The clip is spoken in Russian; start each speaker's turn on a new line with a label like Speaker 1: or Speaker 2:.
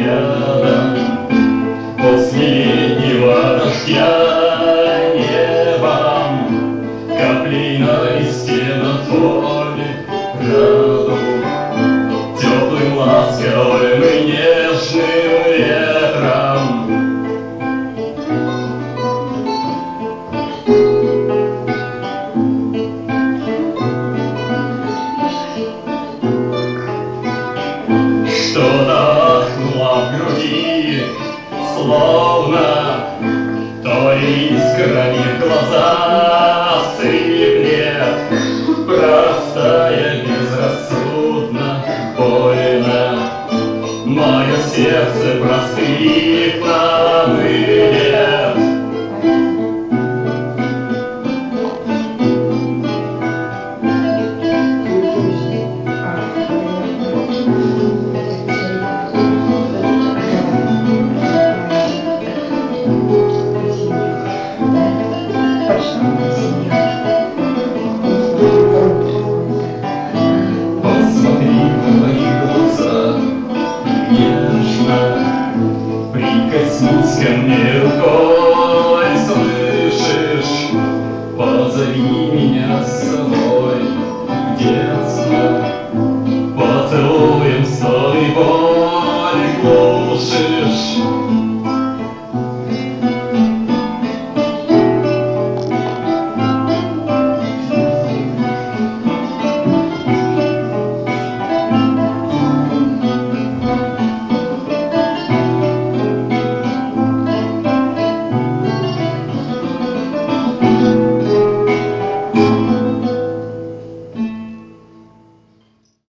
Speaker 1: рядом. После летнего дождя небом капли на листе на фоне радуг. Теплым, ласковым и нежным ветром что-то ахнуло в груди, словно то искрами в глаза сыплет, простая, безрассудно, больно. Мое сердце простых нам и нет. Посмотри в мои глаза нежно, прикоснись ко мне рукой, слышишь? Позови меня с собой в детство, поцелуем с тобой.